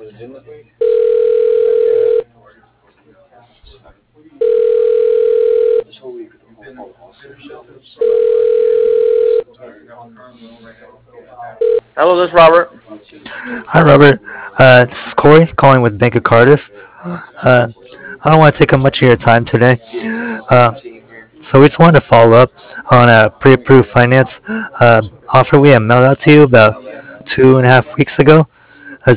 Hello, this is Robert. Hi, Robert. This is Corey calling with Bank of Cardiff. Uh, I don't want to take up much of your time today. Uh, so we just wanted to follow up on a pre-approved finance offer we had mailed out to you about 2.5 weeks ago.